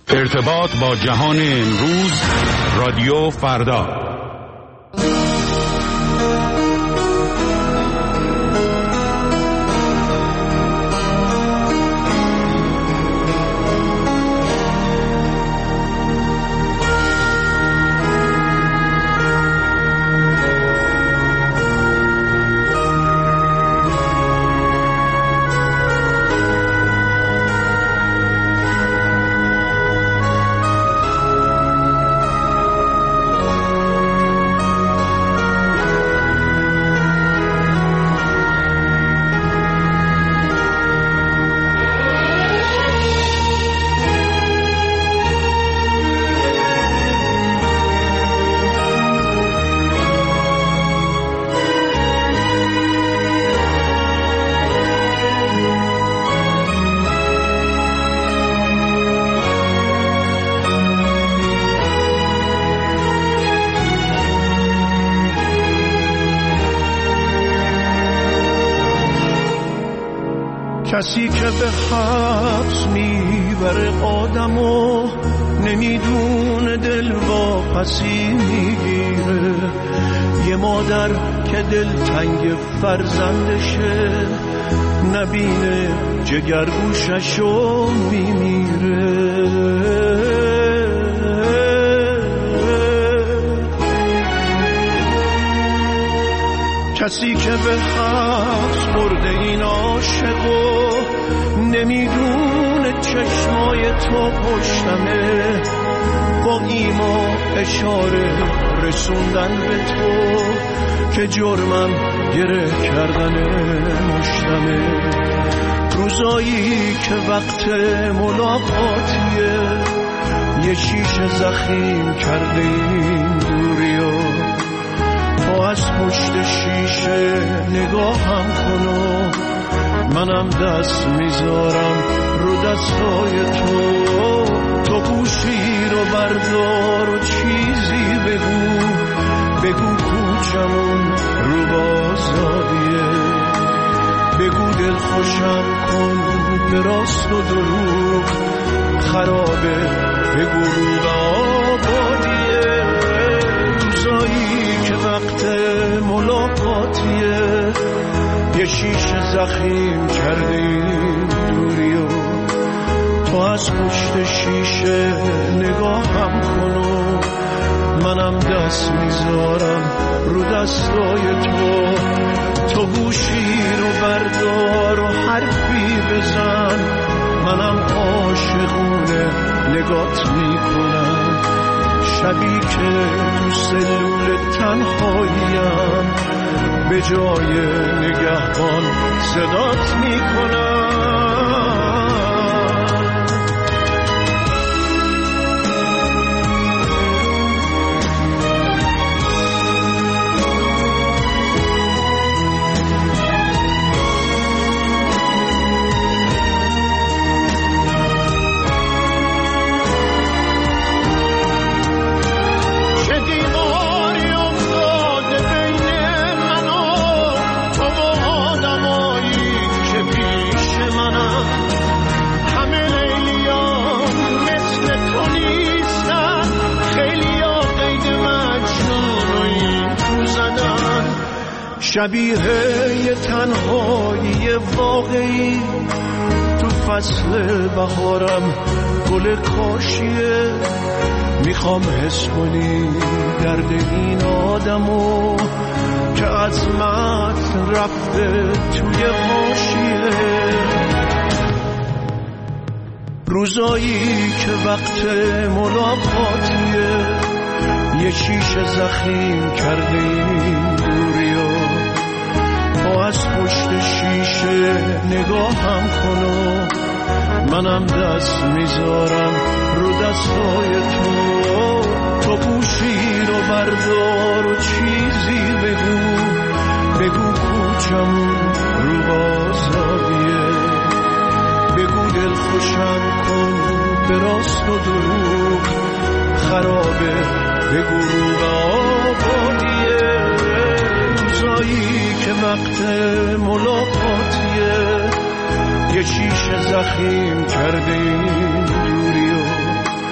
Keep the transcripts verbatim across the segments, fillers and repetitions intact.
ارتباط با جهان امروز، رادیو فردا. کسی که به حبس میبره آدمو نمیدونه دل واپسی میگیره. یه مادر که دل تنگ فرزندشه نبینه جگرگوششو میمیره. کسی که به حبس برده این عاشقو نمیدونه چشمای تو پشتمه، با ایما اشاره رسوندن به تو که جرمم گره کردن مشتمه. روزایی که وقت ملاقاتیه یه شیشه زخیم کرده این دوریو، تو از پشت شیشه نگاهم کنو منم دست میذارم رو دستای تو. تو گوشی رو بردار و چیزی بگو، بگو کوچمون رو بازاریه، بگو دل خوشم کن به راست و دروغ خرابه، بگو رو آبادیه. روزایی که وقت ملاقاتیه یه شیشه زخیم کرده این دوریو، تو از پشت شیشه نگاهم کنو منم دست میذارم رو دستای تو. تو گوشی رو بردار و حرفی بزن منم عاشقونه نگات میکنم. شبی که تو سلول تنهاییم به جای نگهبان صدات میکنم. شبیه یه تنهایی واقعی تو فصل بهارم گل کاشیه. میخوام حس کنی درد این آدمو که عظمت رفته توی حاشیه. روزایی که وقت ملاقاتیه یه شیشه زخیم کرده این دوریو، تو از پشت شیشه نگاهم کنو منم دست میذارم رو دستای تو. تو گوشی رو بردار و چیزی بگو، بگو کوچمون رو بازاریه، بگو دل خوشم کن به راست و دروغ خرابه، بگو رو آبادیه. روزایی که وقت ملاقاتیه یه شیشه زخیم کرده این دوریو،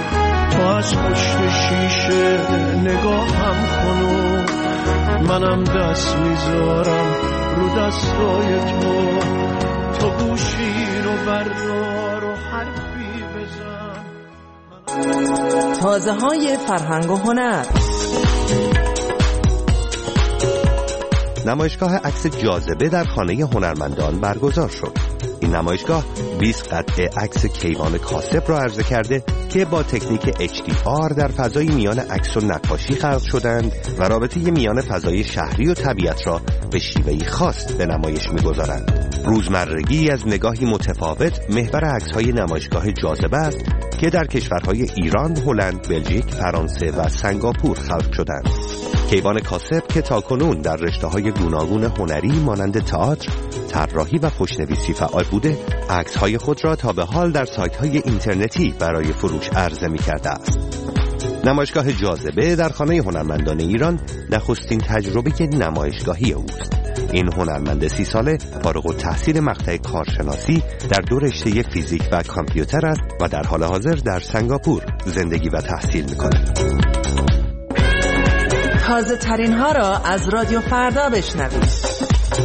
از پشت شیشه نگاهم کن و منم دست میذارم رو دستای تو. تو گوشی رو بردار و حرفی بزن. تازه های فرهنگ و هنر. نمایشگاه عکس جاذبه در خانه هنرمندان برگزار شد. این نمایشگاه بیست قطعه عکس کیوان کاسب را عرضه کرده که با تکنیک اچ دی آر در فضای میان عکس و نقاشی خلق شدند و رابطه میان فضای شهری و طبیعت را به شیوهی خاص به نمایش می‌گذارند. روزمرگی از نگاهی متفاوت محور عکس‌های نمایشگاه جاذبه است که در کشورهای ایران، هلند، بلژیک، فرانسه و سنگاپور خلق شدند. کیوان کاسب که تاکنون در رشته‌های گوناگون هنری مانند تئاتر، طراحی و خوشنویسی فعال بوده، عکس‌های خود را تا به حال در سایت‌های اینترنتی برای فروش عرضه می‌کرده است. نمایشگاه جاذبه در خانه هنرمندان ایران نخستین تجربه نمایشگاهی اوست. این هنرمند سی ساله فارغ التحصیل مقطع کارشناسی در دو رشته فیزیک و کامپیوتر است و در حال حاضر در سنگاپور زندگی و تحصیل می‌کند. تازه ترین ها را از رادیو فردا بشنوید.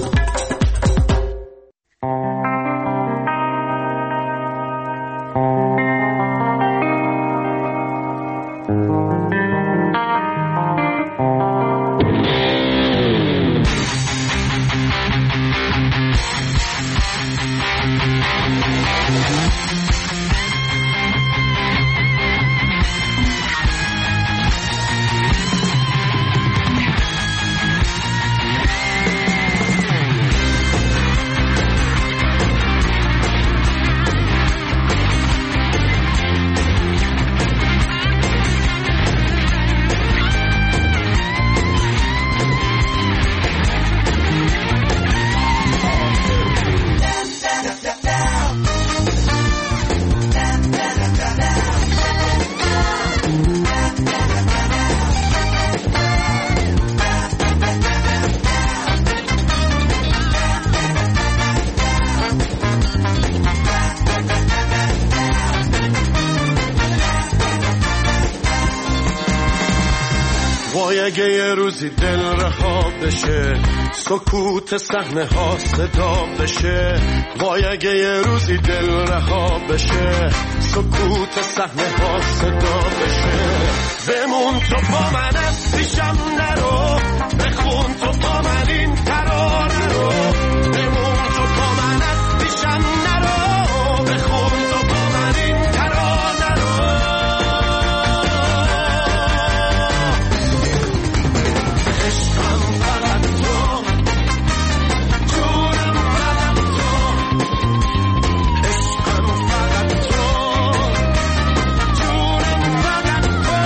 اگه یه روزی دل رها بشه، سکوت صحنه ها صدا بشه. وای اگه یه روزی دل رها بشه، سکوت صحنه ها صدا بشه. بمون تو با من، از پیشم نرو، بخون تو با من این ترانه رو. بمون تو با من، از پیشم نرو، بخون تو با من این ترانه رو. عشقم فقط تو، جونم فقط تو. عشقم فقط تو، جونم فقط تو.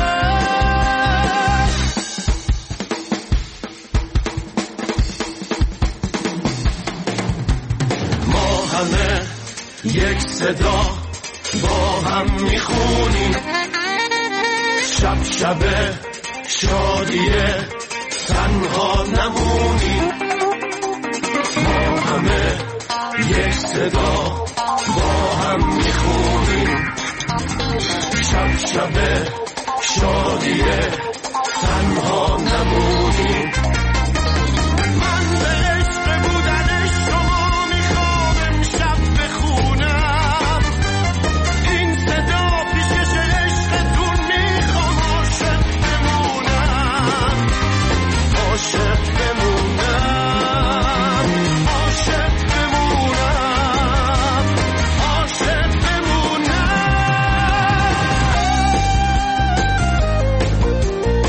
ما همه یک صدا با هم میخونیم، شب شب شادیه تنها نمونیم. ما همه یک صدا با هم میخونیم، شب شب شادیه تنها نمونیم. من به عشق بودن شما میخوام امشب بخونم، این صدا پیشش عشقتون میخوام عاشق بمونم، عاشق بمونم، عاشق بمونم، عاشق بمونم.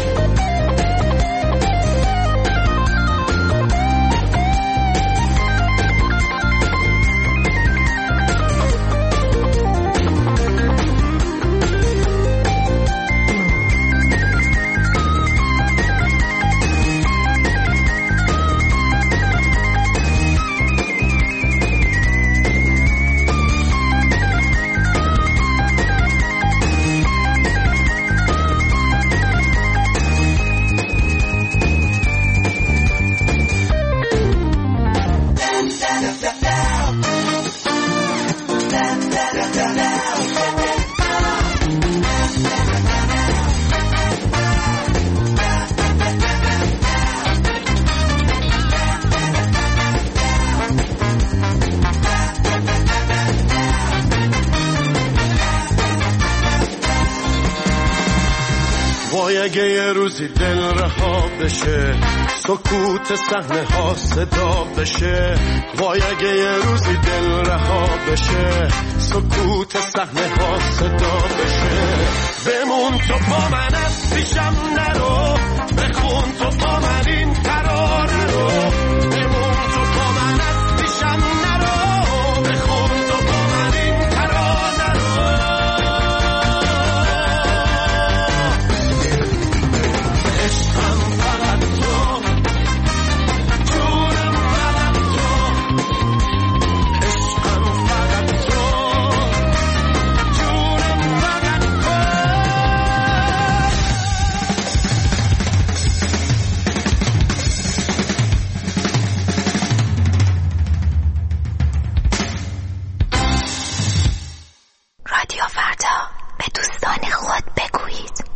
وای اگه یه روزی دل رها بشه سکوت صحنه ها صدا بشه وای اگه یه روزی دل رها بشه سکوت صحنه ها صدا بشه بمون تو با من از پیشم نرو بخون تو با من این ترانه رو بمون تو با من از پیشم نرو بخون تو با من این ترانه رو عشقم فقط تو جونم فقط تو عشقم فقط تو جونم فقط تو رادیو فردا به دوستان خود بگویید.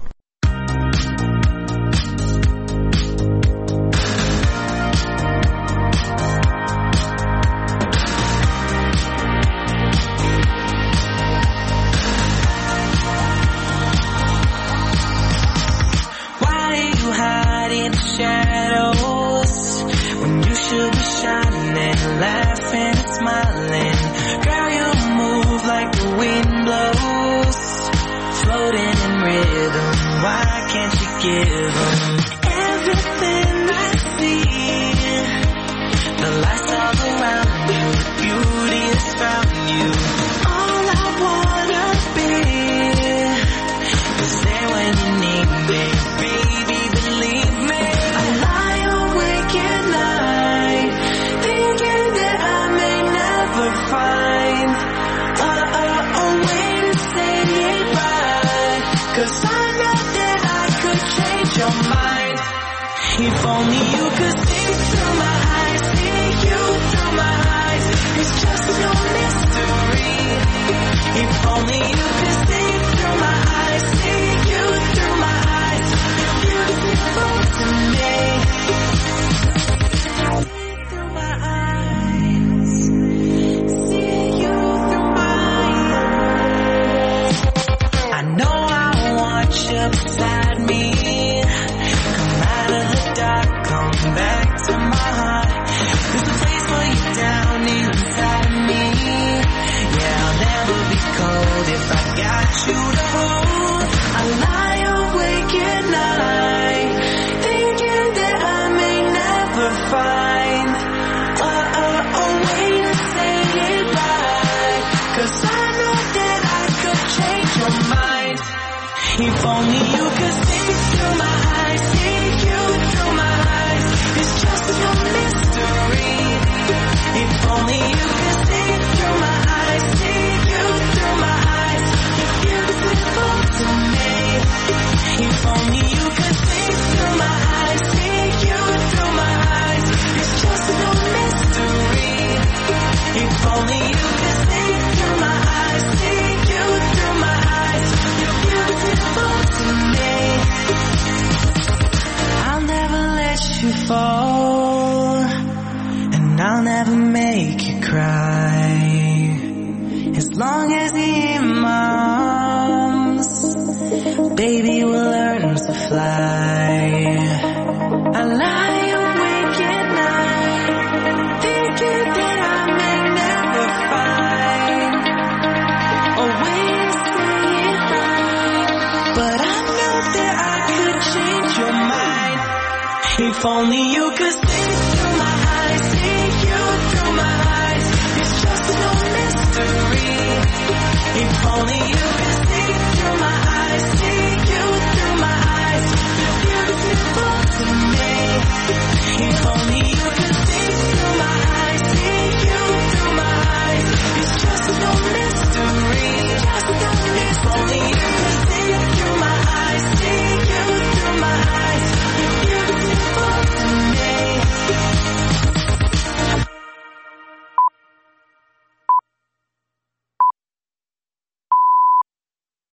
Why do you hide in the shadows when you should be shining, laughing and smiling? Girl, you move like the wind blows, floating in rhythm. Why can't you give them everything I see? The lights all around you, the beauty is found you. All I wanna be is there when you need me, baby, believe me. I lie awake at night, thinking that I may never find a, a, a way to say it right. Cause I know that I could change your mind. If only you could see through my eyes, see you through my eyes. It's just your mystery. If only you could see through my eyes, see you through my eyes. You're beautiful to me. Through my eyes, see you through my eyes. I know I want you beside me. Come out of the dark, come back to my heart. There's a place for you down inside of me. Yeah, I'll never be cold if I got you to hold. I lie awake at night, thinking that I may never find a, a, a way to say it right. Cause I know that I could change your mind. If only you could see through my eyes, see you through my eyes. It's just your mystery. If only you could see through my eyes, see you through my eyes. You're beautiful to me. If only you could see through my eyes, see you through my eyes. It's just your mystery. If only you could see through my eyes, see you through my eyes. You're beautiful to me. I'll never let you fall, and I'll never make you cry. As long as you're in my arms, baby, we'll learn to fly. I lie awake at night, thinking that I may never find a way to say it right. But I know that I could change your mind. If only you could see through my eyes, see you through my eyes. It's just no mystery. If only you could